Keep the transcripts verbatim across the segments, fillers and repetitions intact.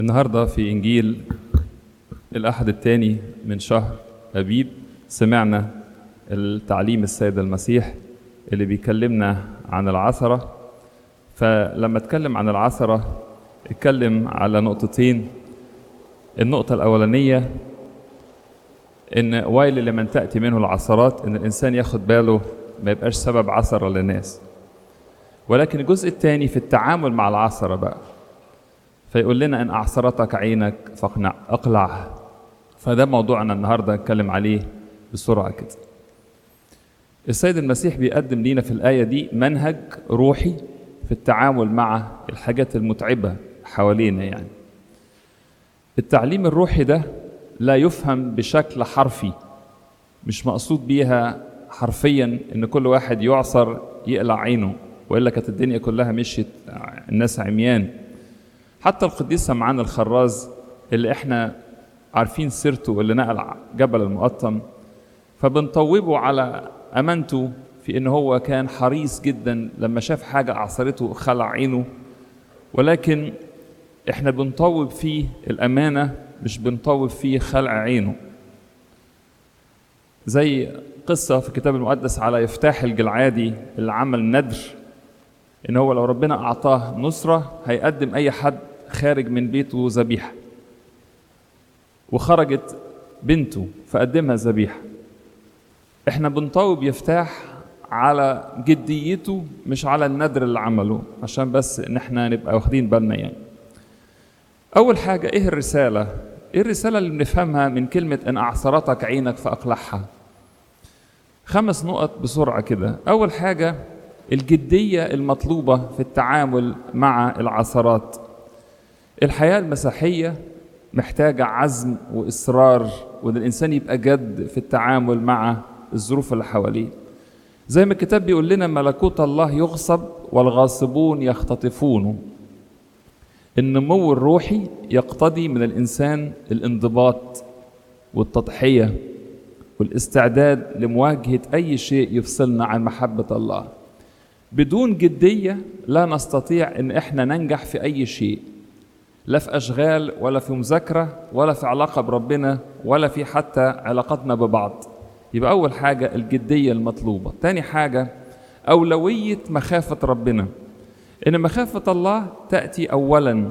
النهاردة في إنجيل الأحد الثاني من شهر أبيب سمعنا التعليم السيد المسيح اللي بيكلمنا عن العثرة. فلما اتكلم عن العثرة اتكلم على نقطتين. النقطة الأولانية إن ويل لمن تأتي منه العثرات، إن الإنسان ياخد باله ما يبقاش سبب عثرة للناس. ولكن الجزء الثاني في التعامل مع العثرة بقى، فيقول لنا إن أعثرتك عينك فاقنع أقلعها. فده موضوعنا النهاردة نتكلم عليه بسرعة كده. السيد المسيح بيقدم لنا في الآية دي منهج روحي في التعامل مع الحاجات المتعبة حوالينا. يعني التعليم الروحي ده لا يفهم بشكل حرفي، مش مقصود بيها حرفيا إن كل واحد يعصر يقلع عينه، وإلا كانت الدنيا كلها مشيت الناس عميان. حتى القديس سمعان الخراز اللي احنا عارفين سيرته، اللي نقل جبل المقطم، فبنطوبه على أمانته في إن هو كان حريص جدا لما شاف حاجة أعصرته خلع عينه. ولكن احنا بنطوب فيه الأمانة، مش بنطوب فيه خلع عينه. زي قصة في الكتاب المقدس على يفتاح الجلعادي اللي عمل ندر إن هو لو ربنا أعطاه نصرة هيقدم أي حد خارج من بيته ذبيحة، وخرجت بنته فقدمها ذبيحة. احنا بنطوب يفتاح على جديته مش على الندر اللي عمله، عشان بس ان احنا نبقى واخدين بالنا. يعني اول حاجة ايه الرسالة؟ ايه الرسالة اللي بنفهمها من كلمة ان اعثرتك عينك فاقلعها؟ خمس نقط بسرعة كده. اول حاجة الجدية المطلوبة في التعامل مع العثرات. الحياة المسيحية محتاجة عزم وإصرار، وإن الإنسان يبقى جد في التعامل مع الظروف اللي حواليه. زي ما الكتاب بيقول لنا ملكوت الله يغصب والغاصبون يختطفونه. النمو الروحي يقتضي من الإنسان الانضباط والتضحية والاستعداد لمواجهة أي شيء يفصلنا عن محبة الله. بدون جدية لا نستطيع إن إحنا ننجح في أي شيء، لا في أشغال ولا في مذاكرة ولا في علاقة بربنا ولا في حتى علاقتنا ببعض. يبقى أول حاجة الجدية المطلوبة. تاني حاجة أولوية مخافة ربنا، إن مخافة الله تأتي أولا،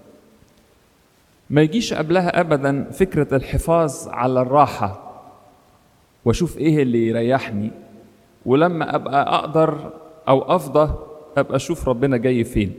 ما يجيش قبلها أبدا فكرة الحفاظ على الراحة وأشوف إيه اللي يريحني، ولما أبقى أقدر أو أفضى أبقى أشوف ربنا جاي فين.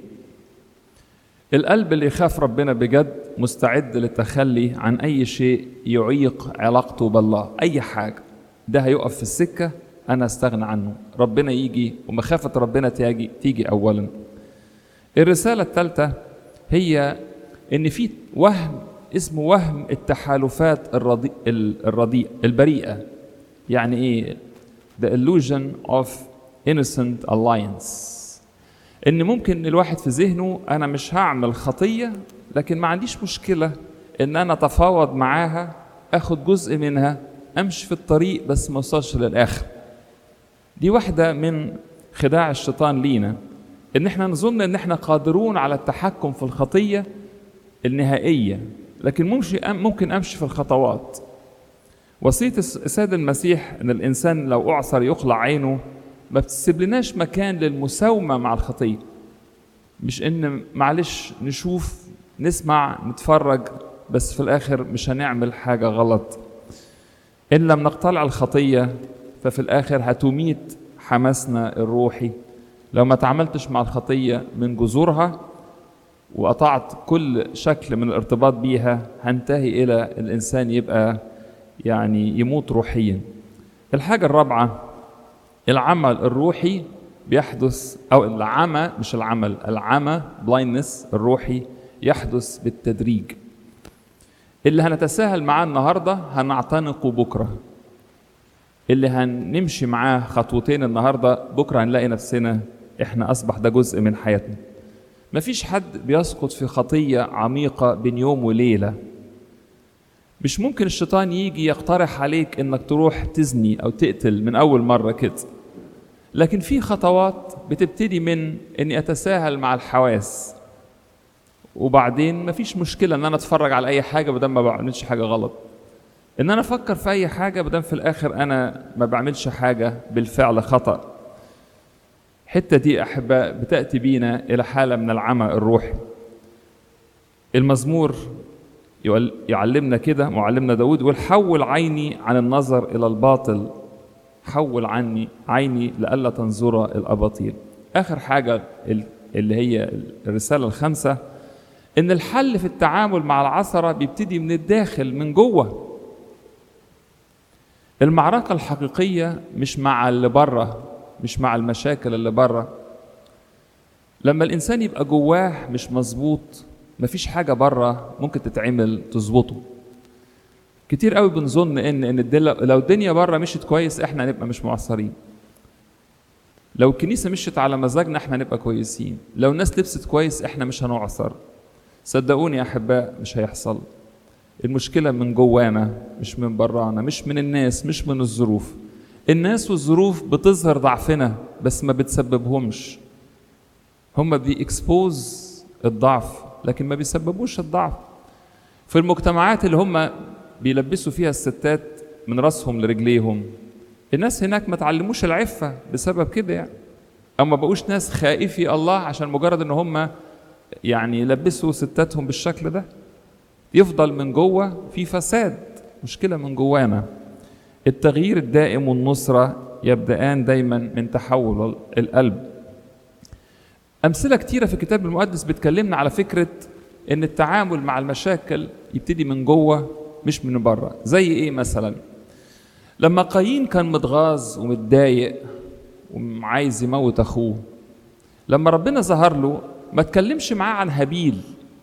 القلب اللي يخاف ربنا بجد مستعد للتخلي عن أي شيء يعيق علاقته بالله. أي حاجة ده هيقف في السكة أنا استغنى عنه، ربنا يجي ومخافة ربنا تيجي, تيجي أولا. الرسالة الثالثة هي إن في وهم اسمه وهم التحالفات الرديئة الرديء البريئة. يعني إيه؟ The illusion of innocent alliance. إن ممكن الواحد في ذهنه أنا مش هعمل خطية، لكن ما عنديش مشكلة إن أنا أتفاوض معاها، أخد جزء منها، أمشي في الطريق بس ما أوصلش للآخر. دي واحدة من خداع الشيطان لينا، إن إحنا نظن إن إحنا قادرون على التحكم في الخطية النهائية، لكن ممكن أمشي في الخطوات. وصية السيد المسيح إن الإنسان لو أعصر يقلع عينه، ما بتسيب لناش مكان للمساومة مع الخطية. مش إن معلش نشوف نسمع نتفرج بس في الآخر مش هنعمل حاجة غلط. إن لم نقتلع الخطية ففي الآخر هتميت حماسنا الروحي. لو ما تعاملتش مع الخطية من جذورها وقطعت كل شكل من الارتباط بيها، هنتهي إلى الإنسان يبقى يعني يموت روحيا. الحاجة الرابعة العمل الروحي بيحدث، أو العمى مش العمل، العمى blindness الروحي يحدث بالتدريج. اللي هنتساهل معاه النهاردة هنعتنقه بكرة، اللي هنمشي معاه خطوتين النهاردة بكرة هنلاقي نفسنا إحنا أصبح ده جزء من حياتنا. مفيش حد بيسقط في خطية عميقة بين يوم وليلة. مش ممكن الشيطان يجي يقترح عليك إنك تروح تزني أو تقتل من أول مرة كده، لكن في خطوات بتبتدي من إني أتساهل مع الحواس، وبعدين مفيش مشكلة ان انا اتفرج على اي حاجة بدل ما بعملش حاجة غلط، ان انا افكر في اي حاجة بدل في الاخر انا ما بعملش حاجة بالفعل خطأ. الحتة دي احباء بتأتي بينا الى حالة من العمى الروحي. المزمور يعلمنا كده، معلمنا داود يقول حول عيني عن النظر الى الباطل، حول عني عيني لئلا تنظر الاباطيل. اخر حاجة اللي هي الرسالة الخامسة، ان الحل في التعامل مع العثرة بيبتدي من الداخل من جوه. المعركة الحقيقية مش مع اللي بره، مش مع المشاكل اللي بره. لما الانسان يبقى جواه مش مظبوط مفيش حاجة بره ممكن تتعمل تظبطه. كتير قوي بنظن ان ان لو الدنيا بره مشيت كويس احنا هنبقى مش معصرين، لو الكنيسة مشيت على مزاجنا احنا هنبقى كويسين، لو الناس لبست كويس احنا مش هنعصر. صدقوني يا احباء مش هيحصل. المشكلة من جوانا مش من برانا، مش من الناس، مش من الظروف. الناس والظروف بتظهر ضعفنا بس ما بتسببهمش، هم بيكسبوز الضعف لكن ما بيسببوش الضعف. في المجتمعات اللي هم بيلبسوا فيها الستات من راسهم لرجليهم، الناس هناك ما تعلموش العفة بسبب كده يعني، أو ما بقوش ناس خائفي الله عشان مجرد ان هم يعني يلبسوا ستاتهم بالشكل ده. يفضل من جوه في فساد، مشكلة من جوانا. التغيير الدائم والنصرة يبدأان دايما من تحول القلب. أمثلة كتيرة في الكتاب المقدس بتكلمنا على فكرة إن التعامل مع المشاكل يبتدي من جوه مش من بره. زي إيه مثلا؟ لما قايين كان متغاظ ومتضايق وعايز يموت أخوه، لما ربنا ظهر له ما تكلمش معاه عن هابيل،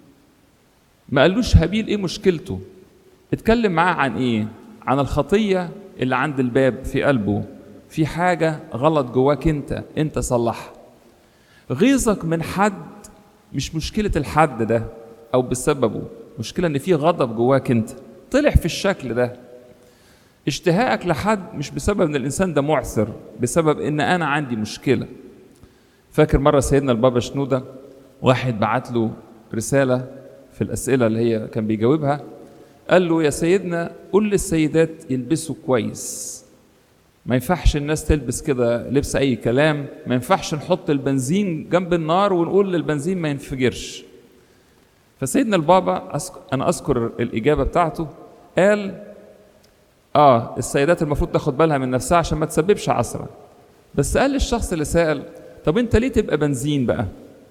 ما قالوش هابيل إيه مشكلته، اتكلم معاه عن إيه؟ عن الخطية اللي عند الباب في قلبه، في حاجة غلط جواك أنت، أنت صلحها. غيظك من حد مش مشكلة الحد ده أو بسببه، مشكلة إن في غضب جواك أنت طلع في الشكل ده. اشتهاءك لحد مش بسبب إن الإنسان ده معسر، بسبب إن أنا عندي مشكلة. فاكر مرة سيدنا البابا شنودة واحد بعت له رسالة في الأسئلة اللي هي كان بيجاوبها، قال له يا سيدنا قول للسيدات يلبسوا كويس، ما ينفعش الناس تلبس كده لبس أي كلام، ما ينفعش نحط البنزين جنب النار ونقول للبنزين ما ينفجرش. فسيدنا البابا أذكر أنا أذكر الإجابة بتاعته، قال آه السيدات المفروض تاخد بالها من نفسها عشان ما تسببش عثرة، بس قال للشخص اللي سأل طب أنت ليه تبقى بنزين بقى؟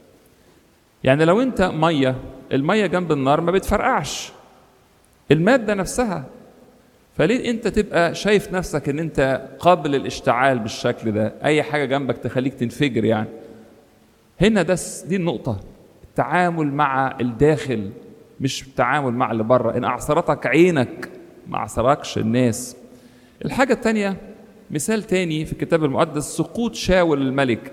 يعني لو أنت مية، المية جنب النار ما بتفرقعش المادة نفسها، فليه انت تبقى شايف نفسك ان انت قابل للاشتعال بالشكل ده، اي حاجة جنبك تخليك تنفجر يعني. هنا ده دي النقطة، التعامل مع الداخل مش التعامل مع اللي بره. ان اعصرتك عينك ما اعصركش الناس. الحاجة التانية، مثال تاني في الكتاب المقدس، سقوط شاول الملك.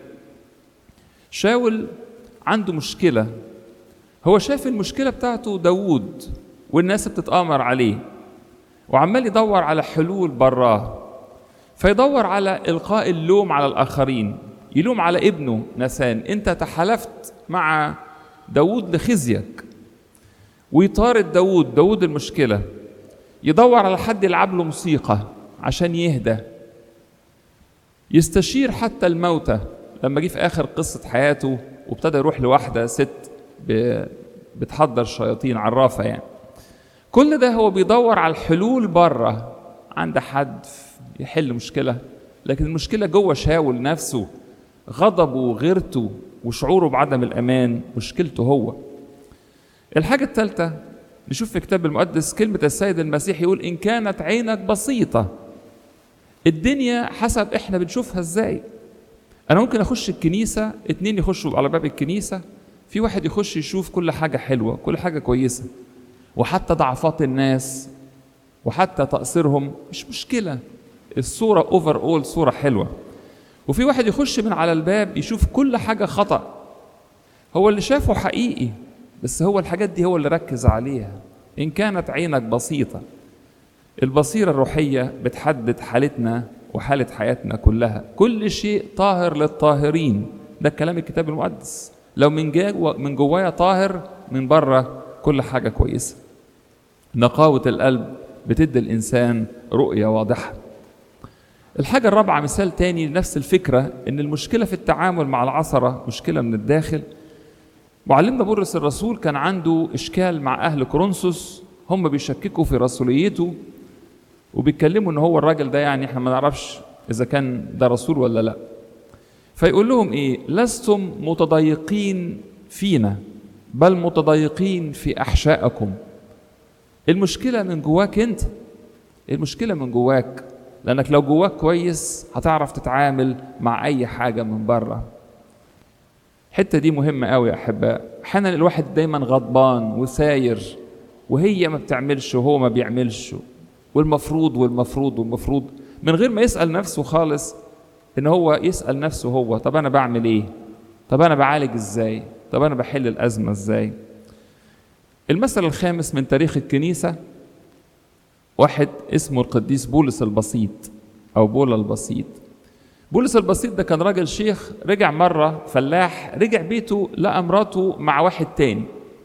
شاول عنده مشكلة، هو شاف المشكلة بتاعته داود والناس بتتآمر عليه وعمال يدور على حلول براه، فيدور على إلقاء اللوم على الآخرين، يلوم على ابنه ناسان، أنت تحالفت مع داود لخزيك، ويطارد داود داود المشكلة، يدور على حد يلعب له موسيقى عشان يهدى، يستشير حتى الموتى. لما جه في آخر قصة حياته وابتدى يروح لواحدة ست بتحضر شياطين عرافة يعني، كل ده هو بيدور على الحلول بره عند حد يحل مشكلة، لكن المشكلة جوه شاول نفسه، غضبه وغيرته وشعوره بعدم الأمان مشكلته هو. الحاجة الثالثة نشوف في كتاب المقدس كلمة السيد المسيح يقول إن كانت عينك بسيطة. الدنيا حسب إحنا بنشوفها إزاي. أنا ممكن أخش الكنيسة، اتنين يخشوا على باب الكنيسة، في واحد يخش يشوف كل حاجة حلوة كل حاجة كويسة، وحتى ضعفات الناس وحتى تقصيرهم مش مشكلة، الصورة اوفر اول صورة حلوة. وفي واحد يخش من على الباب يشوف كل حاجة خطأ، هو اللي شافه حقيقي بس هو الحاجات دي هو اللي ركز عليها. إن كانت عينك بسيطة. البصيرة الروحية بتحدد حالتنا وحالة حياتنا كلها. كل شيء طاهر للطاهرين، ده كلام الكتاب المقدس. لو من جوا من جوايا طاهر من بره كل حاجة كويسة. نقاوة القلب بتدي الإنسان رؤية واضحة. الحاجة الرابعة مثال تاني لنفس الفكرة، إن المشكلة في التعامل مع العثرة مشكلة من الداخل. معلمنا بولس الرسول كان عنده إشكال مع أهل كورنثوس، هم بيشككوا في رسوليته وبيتكلموا إن هو الراجل ده يعني إحنا ما نعرفش إذا كان ده رسول ولا لأ. فيقول لهم إيه؟ لستم متضايقين فينا بل متضايقين في أحشائكم. المشكلة من جواك أنت، المشكلة من جواك، لأنك لو جواك كويس هتعرف تتعامل مع أي حاجة من بره. الحتة دي مهمة قوي يا أحباء. أحيانا الواحد دايما غضبان وساير وهي ما بتعملش وهو ما بيعملش، والمفروض والمفروض والمفروض، من غير ما يسأل نفسه خالص إن هو يسأل نفسه هو طب أنا بعمل إيه؟ طب أنا بعالج إزاي؟ طب أنا بحل الأزمة إزاي؟ المثل الخامس من تاريخ الكنيسة واحد اسمه القديس بولس البسيط أو بولا البسيط. بولس البسيط ده كان راجل شيخ، رجع مرة فلاح، رجع بيته لقى مراته مع واحد تاني.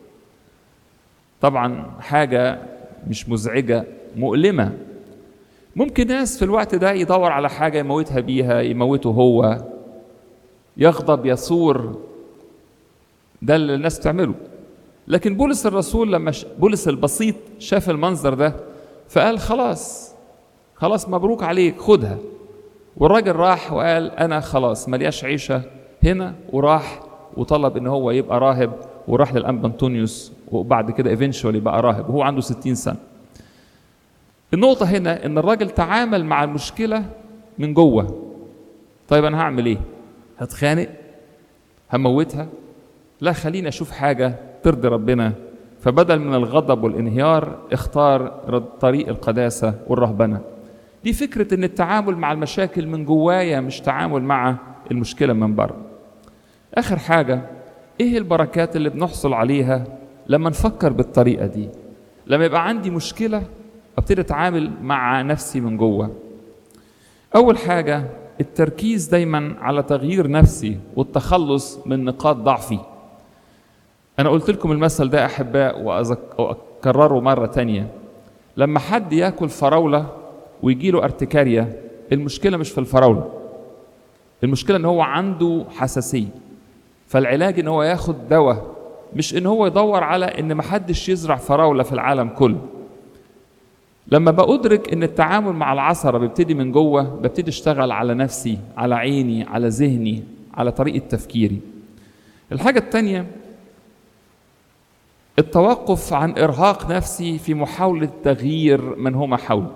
طبعا حاجة مش مزعجة، مؤلمة. ممكن ناس في الوقت ده يدور على حاجة يموتها بيها، يموته هو، يغضب يثور، ده اللي الناس تعمله. لكن بولس الرسول لما ش... بولس البسيط شاف المنظر ده فقال خلاص خلاص مبروك عليك خدها. والراجل راح وقال أنا خلاص ملياش عيشة هنا، وراح وطلب إن هو يبقى راهب، وراح للأنبا أنطونيوس، وبعد كده ايفينشولي بقى راهب وهو عنده ستين سنة. النقطة هنا إن الراجل تعامل مع المشكلة من جوه. طيب أنا هعمل إيه؟ هتخانق؟ هموتها؟ لا، خليني أشوف حاجة ترضي ربنا. فبدل من الغضب والانهيار اختار طريق القداسة والرهبنة. دي فكرة إن التعامل مع المشاكل من جوايا، مش تعامل مع المشكلة من بره. آخر حاجة، إيه البركات اللي بنحصل عليها لما نفكر بالطريقة دي؟ لما يبقى عندي مشكلة ابتدي اتعامل مع نفسي من جوه. اول حاجه التركيز دايما على تغيير نفسي والتخلص من نقاط ضعفي. انا قلت لكم المثل ده احباء واكرره مره تانية. لما حد ياكل فراوله ويجي له ارتكاريا، المشكله مش في الفراوله، المشكله ان هو عنده حساسيه. فالعلاج ان هو ياخد دواء، مش ان هو يدور على ان محدش يزرع فراوله في العالم كله. لما بأدرك ان التعامل مع العثرة بيبتدي من جوه، ببتدي اشتغل على نفسي، على عيني، على ذهني، على طريقة تفكيري. الحاجة التانية التوقف عن إرهاق نفسي في محاولة تغيير من هما حولي.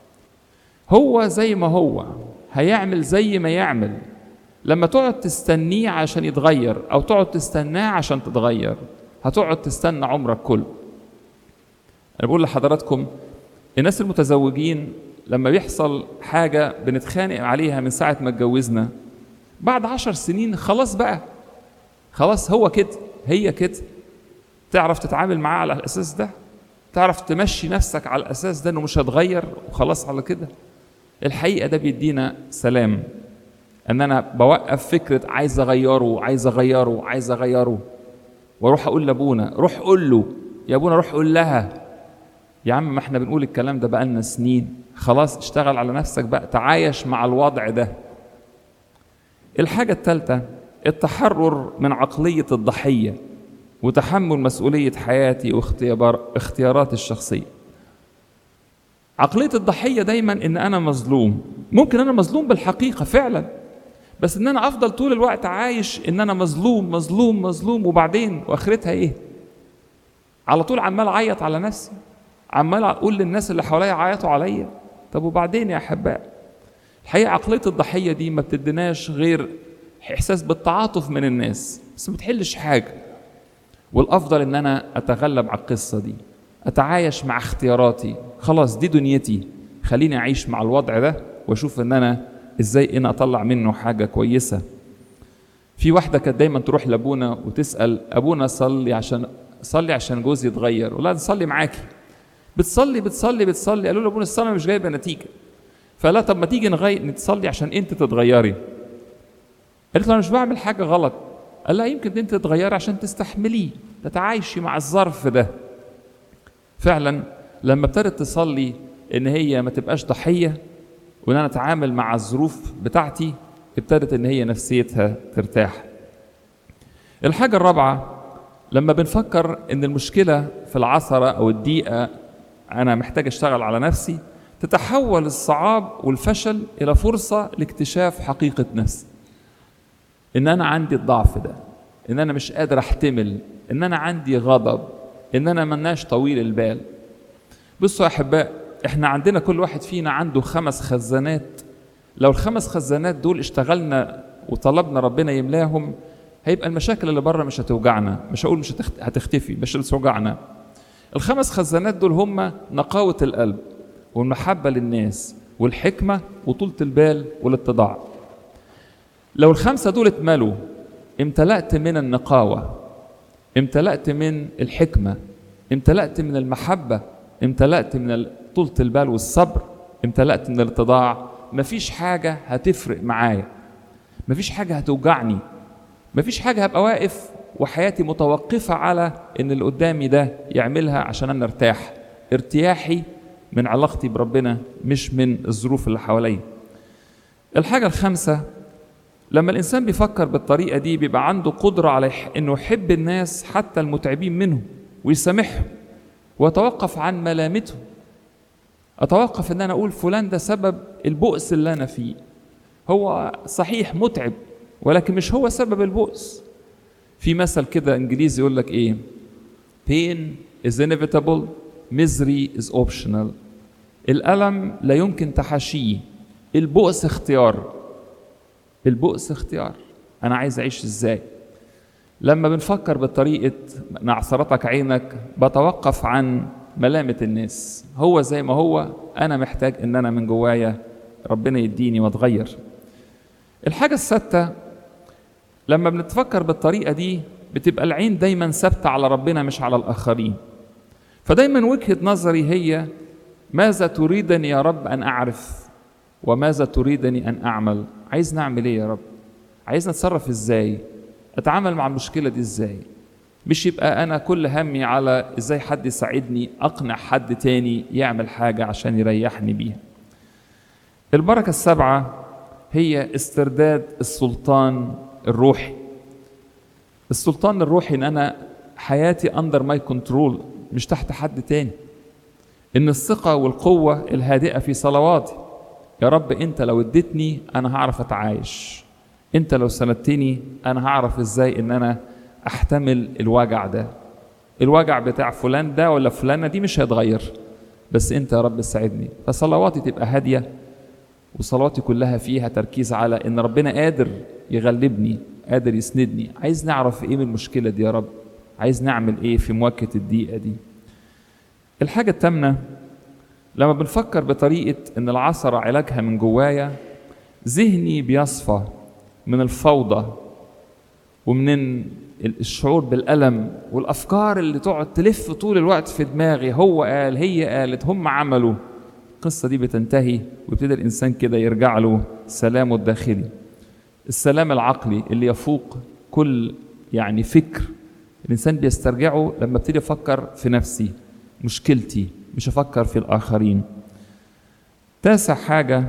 هو زي ما هو هيعمل زي ما يعمل. لما تقعد تستنيه عشان يتغير أو تقعد تستناه عشان تتغير، هتقعد تستنى عمرك كله. أنا بقول لحضراتكم الناس المتزوجين لما بيحصل حاجة بنتخانق عليها من ساعة ما اتجوزنا، بعد عشر سنين خلاص بقى، خلاص هو كده هي كده. تعرف تتعامل معاه على الأساس ده، تعرف تمشي نفسك على الأساس ده إنه مش هتغير وخلاص على كده. الحقيقة ده بيدينا سلام، ان انا بوقف فكره عايز اغيره عايز اغيره عايز اغيره واروح اقول لابونا روح قول له، يا ابونا روح قول لها. يا عم ما احنا بنقول الكلام ده بقالنا سنين، خلاص اشتغل على نفسك بقى، تعايش مع الوضع ده. الحاجه الثالثه التحرر من عقليه الضحيه وتحمل مسؤوليه حياتي واختياراتي الشخصيه. عقليه الضحيه دايما ان انا مظلوم، ممكن انا مظلوم بالحقيقه فعلا، بس ان انا افضل طول الوقت عايش ان انا مظلوم مظلوم مظلوم، وبعدين واخرتها ايه؟ على طول عمال اعيط على نفسي، عمال اقول للناس اللي حواليا عيطوا عليا. طب وبعدين يا احباء؟ الحقيقه عقليه الضحيه دي ما بتديناش غير احساس بالتعاطف من الناس، بس ما بتحلش حاجه. والافضل ان انا اتغلب على القصه دي، اتعايش مع اختياراتي، خلاص دي دنيتي، خليني اعيش مع الوضع ده واشوف ان انا ازاي انا اطلع منه حاجه كويسه. في واحده كانت دايما تروح لابونا وتسال ابونا صلي عشان صلي عشان جوزي يتغير، ولا نصلي معاكي. بتصلي بتصلي بتصلي قالوا له ابونا الصلاه مش جايبه نتيجه. فلا طب ما تيجي نغير نتصلي عشان انت تتغيري. قالت له انا مش بعمل حاجه غلط. قال لها يمكن انت تتغيري عشان تستحمليه، تتعايشي مع الظرف ده. فعلا لما ابتدت تصلي ان هي ما تبقاش ضحية وان انا اتعامل مع الظروف بتاعتي، ابتدت ان هي نفسيتها ترتاح. الحاجة الرابعة، لما بنفكر ان المشكلة في العثرة او الضيقة انا محتاج اشتغل على نفسي، تتحول الصعاب والفشل الى فرصة لاكتشاف حقيقة نفسي. ان انا عندي الضعف ده، ان انا مش قادر احتمل، ان انا عندي غضب، ان انا مناش طويل البال. بصوا يا احباء، احنا عندنا كل واحد فينا عنده خمس خزانات. لو الخمس خزانات دول اشتغلنا وطلبنا ربنا يملاهم، هيبقى المشاكل اللي بره مش هتوجعنا، مش هقول مش هتختفي، مش هتوجعنا. الخمس خزانات دول هم نقاوة القلب والمحبة للناس والحكمة وطولة البال والاتضاع. لو الخمسة دول اتملوا، امتلأت من النقاوة، امتلأت من الحكمة، امتلأت من المحبة، امتلأت من طولة البال والصبر، امتلأت من الاتضاع، مفيش حاجة هتفرق معايا، مفيش حاجة هتوجعني، مفيش حاجة هبقى واقف وحياتي متوقفة على ان اللي قدامي ده يعملها عشان انا ارتاح. ارتياحي من علاقتي بربنا مش من الظروف اللي حواليا. الحاجة الخامسة، لما الإنسان بيفكر بالطريقة دي بيبقى عنده قدرة على إنه يحب الناس حتى المتعبين منه ويسامحهم، ويتوقف عن ملامتهم. أتوقف إن أنا أقول فلان ده سبب البؤس اللي أنا فيه. هو صحيح متعب، ولكن مش هو سبب البؤس. في مثل كده إنجليزي يقول لك إيه؟ pain is inevitable, misery is optional. الألم لا يمكن تحاشيه، البؤس اختيار. البؤس اختيار، أنا عايز أعيش إزاي؟ لما بنفكر بطريقة نعصرتك عينك، بتوقف عن ملامة الناس. هو زي ما هو، أنا محتاج إن أنا من جوايا ربنا يديني واتغير. الحاجة السادسة، لما بنتفكر بالطريقة دي بتبقى العين دايما ثابتة على ربنا مش على الآخرين. فدايما وجهة نظري هي ماذا تريدني يا رب أن أعرف، وماذا تريدني أن أعمل؟ عايز نعمل إيه يا رب؟ عايز نتصرف إزاي؟ أتعامل مع المشكلة دي إزاي؟ مش يبقى أنا كل همي على إزاي حد يساعدني، أقنع حد تاني يعمل حاجة عشان يريحني بيها. البركة السبعة هي استرداد السلطان الروحي. السلطان الروحي إن أنا حياتي under my control، مش تحت حد تاني. إن الثقة والقوة الهادئة في صلواتي. يا رب أنت لو اديتني أنا هعرف أتعايش، أنت لو سندتني أنا هعرف إزاي إن أنا أحتمل الوجع ده. الوجع بتاع فلان ده ولا فلانة دي مش هيتغير، بس أنت يا رب ساعدني. فصلواتي تبقى هادية، وصلواتي كلها فيها تركيز على إن ربنا قادر يغلبني، قادر يسندني. عايز نعرف إيه من المشكلة دي يا رب، عايز نعمل إيه في مواجهة الضيقة دي. الحاجة الثامنة، لما بنفكر بطريقة إن العثرة علاجها من جوايا، ذهني بيصفى من الفوضى ومن الشعور بالألم والأفكار اللي تقعد تلف طول الوقت في دماغي. هو قال، هي قالت، هم عملوا. القصة دي بتنتهي ويبتدي الإنسان كده يرجع له سلامه الداخلي، السلام العقلي اللي يفوق كل يعني فكر. الإنسان بيسترجعه لما ابتدي أفكر في نفسي، مشكلتي، مش أفكر في الآخرين. تاسع حاجة،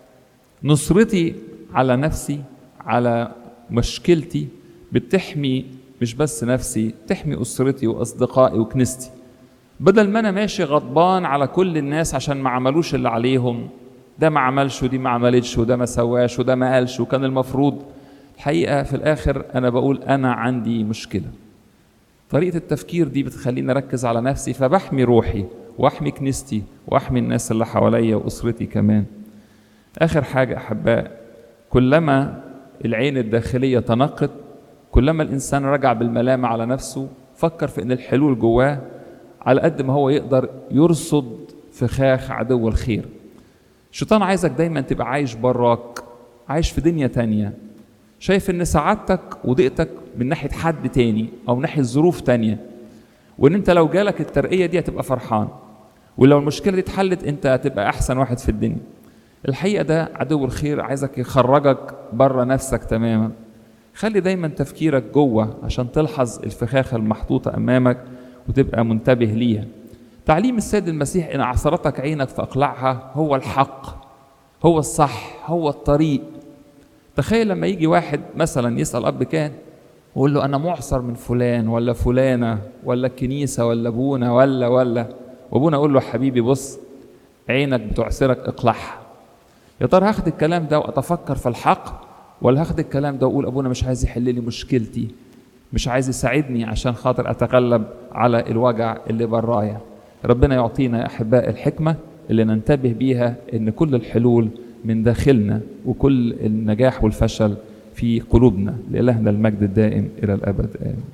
نصرتي على نفسي، على مشكلتي، بتحمي مش بس نفسي، تحمي أسرتي وأصدقائي وكنيستي. بدل ما أنا ماشي غضبان على كل الناس عشان ما عملوش اللي عليهم، ده ما عملش ودي ما عملتش وده ما سواش وده ما قالش وكان المفروض. الحقيقة في الآخر أنا بقول أنا عندي مشكلة. طريقة التفكير دي بتخليني أركز على نفسي، فبحمي روحي وأحمي كنيستي وأحمي الناس اللي حواليا وأسرتي كمان. آخر حاجة أحباء، كلما العين الداخلية تنقت، كلما الإنسان رجع بالملامة على نفسه، فكر في أن الحلول جواه، على قد ما هو يقدر يرصد فخاخ عدو الخير. الشيطان عايزك دايما تبقى عايش براك، عايش في دنيا تانية، شايف ان سعادتك وضيقتك من ناحية حد تاني او ناحية ظروف تانية، وان انت لو جالك الترقية دي هتبقى فرحان، ولو المشكلة دي اتحلت انت هتبقى احسن واحد في الدنيا. الحقيقة ده عدو الخير عايزك يخرجك بره نفسك تماما. خلي دايما تفكيرك جوه عشان تلحظ الفخاخة المحطوطة أمامك وتبقى منتبه ليها. تعليم السيد المسيح إن عثرتك عينك فأقلعها هو الحق، هو الصح، هو الطريق. تخيل لما يجي واحد مثلا يسأل أب كان ويقول له أنا معصر من فلان ولا فلانة ولا الكنيسة ولا أبونا ولا ولا وأبونا يقول له حبيبي بص عينك بتعصرك اقلعها. يا ترى هاخد الكلام ده وأتفكر في الحق، ولا هاخد الكلام ده وأقول أبونا مش عايز يحل لي مشكلتي، مش عايز يساعدني عشان خاطر أتغلب على الوجع اللي برايا. ربنا يعطينا يا أحباء الحكمة اللي ننتبه بيها إن كل الحلول من داخلنا وكل النجاح والفشل في قلوبنا. لإلهنا المجد الدائم إلى الأبد آمين.